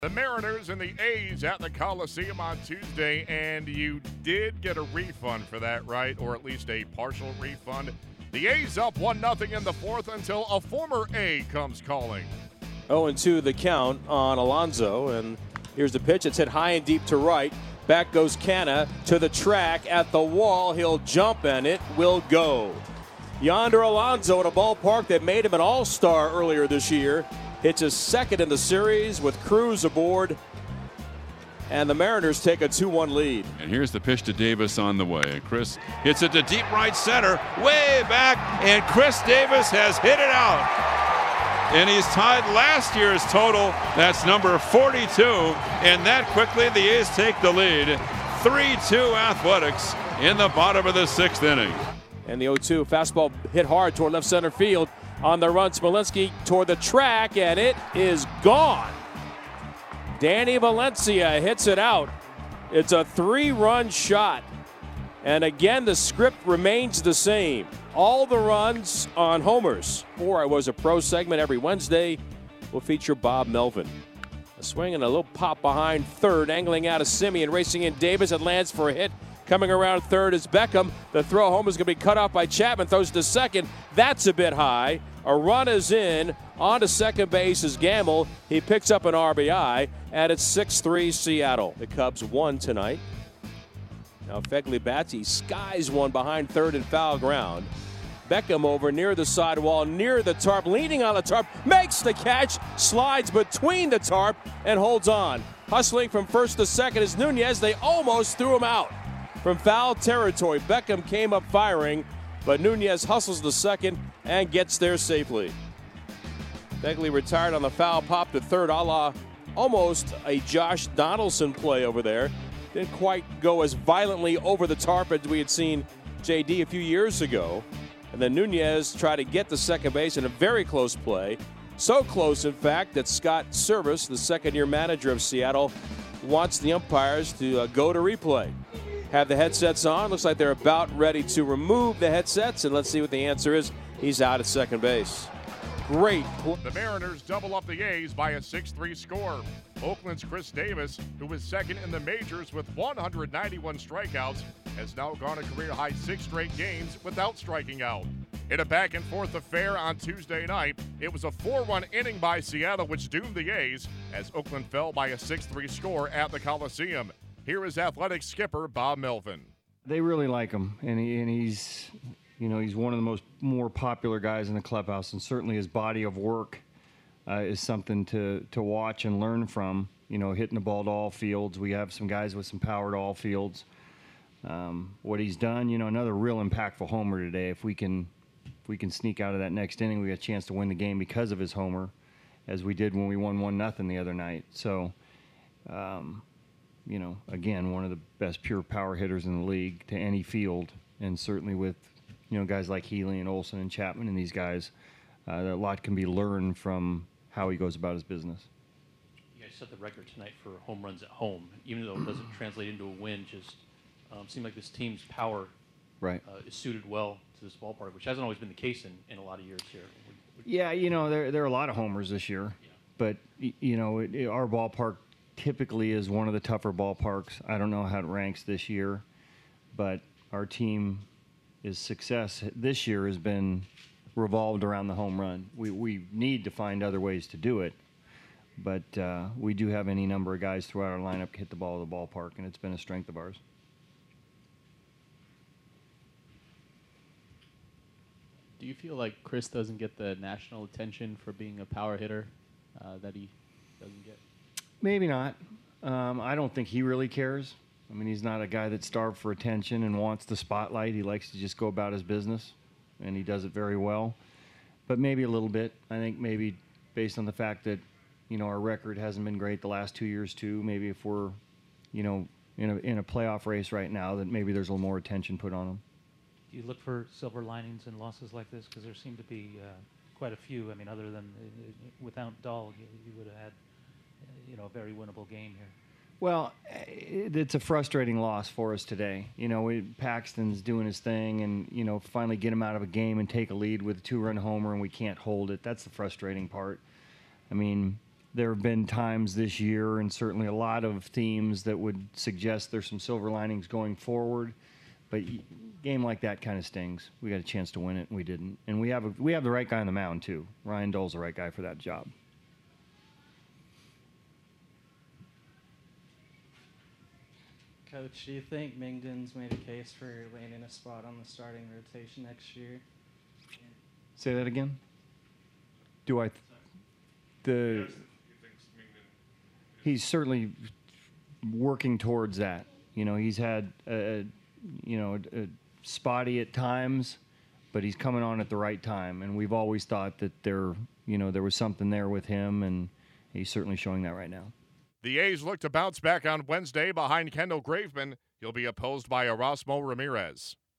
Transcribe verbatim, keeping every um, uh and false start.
The Mariners and the A's at the Coliseum on Tuesday, and you did get a refund for that, right? Or at least a partial refund. The A's up one nothing in the fourth until a former A comes calling. oh and two the count on Alonso, and here's the pitch. It's hit high and deep to right. Back goes Canha to the track at the wall. He'll jump, and it will go. Yonder Alonso at a ballpark that made him an all-star earlier this year. Hits his second in the series with Cruz aboard. And the Mariners take a two one lead. And here's the pitch to Davis on the way. Chris hits it to deep right center, way back, and Chris Davis has hit it out. And he's tied last year's total. That's number forty-two. And that quickly the A's take the lead. three two Athletics in the bottom of the sixth inning. And the oh two fastball hit hard toward left center field. On the run, Smolinski toward the track, and it is gone. Danny Valencia hits it out. It's a three-run shot. And again, the script remains the same. All the runs on homers. Or I Was a Pro segment every Wednesday will feature Bob Melvin. A swing and a little pop behind third, angling out of Simeon, racing in Davis, and lands for a hit. Coming around third is Beckham. The throw home is going to be cut off by Chapman. Throws to second. That's a bit high. A run is in. On to second base is Gamble. He picks up an R B I, and it's six three Seattle. The Cubs won tonight. Now Fegley bats. He skies one behind third and foul ground. Beckham over near the sidewall, near the tarp, leaning on the tarp, makes the catch, slides between the tarp, and holds on. Hustling from first to second is Nunez. They almost threw him out. From foul territory, Beckham came up firing, but Nunez hustles the second and gets there safely. Begley retired on the foul pop to third, a la almost a Josh Donaldson play over there. Didn't quite go as violently over the tarp as we had seen J D a few years ago. And then Nunez tried to get the second base in a very close play. So close, in fact, that Scott Service, the second-year manager of Seattle, wants the umpires to uh, go to replay. Have the headsets on. Looks like they're about ready to remove the headsets, and let's see what the answer is. He's out at second base. Great. The Mariners double up the A's by a six three score. Oakland's Chris Davis, who was second in the majors with one hundred ninety-one strikeouts, has now gone a career-high six straight games without striking out. In a back-and-forth affair on Tuesday night, it was a four-run inning by Seattle, which doomed the A's as Oakland fell by a six three score at the Coliseum. Here is Athletics skipper Bob Melvin. They really like him, and, he, and he's, you know, he's one of the most more popular guys in the clubhouse, and certainly his body of work uh, is something to to watch and learn from. You know, hitting the ball to all fields. We have some guys with some power to all fields. Um, what he's done, you know, another real impactful homer today. If we can, if we can sneak out of that next inning, we got a chance to win the game because of his homer, as we did when we won one nothing the other night. So. Um, You know, again, one of the best pure power hitters in the league to any field, and certainly with, you know, guys like Healy and Olson and Chapman and these guys, uh, a lot can be learned from how he goes about his business. You guys set the record tonight for home runs at home, even though it doesn't translate into a win. Just um, seemed like this team's power right. uh, is suited well to this ballpark, which hasn't always been the case in, in a lot of years here. Yeah, you know, there there are a lot of homers this year, yeah. but you know, it, it, our ballpark typically is one of the tougher ballparks. I don't know how it ranks this year, but our team is success this year has been revolved around the home run. We we need to find other ways to do it, but uh, we do have any number of guys throughout our lineup hit the ball at the ballpark, and it's been a strength of ours. Do you feel like Chris doesn't get the national attention for being a power hitter uh, that he doesn't get? Maybe not. Um, I don't think he really cares. I mean, he's not a guy that's starved for attention and wants the spotlight. He likes to just go about his business, and he does it very well. But maybe a little bit. I think maybe based on the fact that, you know, our record hasn't been great the last two years too. Maybe if we're, you know, in a in a playoff race right now, that maybe there's a little more attention put on him. Do you look for silver linings in losses like this? Because there seem to be uh, quite a few. I mean, other than uh, without Dahl, you, you would have had, you know, a very winnable game here. Well, it's a frustrating loss for us today. You know, we, Paxton's doing his thing, and, you know, finally get him out of a game and take a lead with a two-run homer, and we can't hold it. That's the frustrating part. I mean, there have been times this year, and certainly a lot of themes that would suggest there's some silver linings going forward. But a game like that kind of stings. We got a chance to win it, and we didn't. And we have a, we have the right guy on the mound too. Ryan Dole's the right guy for that job. Coach, do you think Mingden's made a case for landing a spot on the starting rotation next year? Say that again. Do I? Th- the he's certainly working towards that. You know, he's had a, you know a, a spotty at times, but he's coming on at the right time. And we've always thought that there, you know, there was something there with him, and he's certainly showing that right now. The A's look to bounce back on Wednesday behind Kendall Graveman. He'll be opposed by Erasmo Ramirez.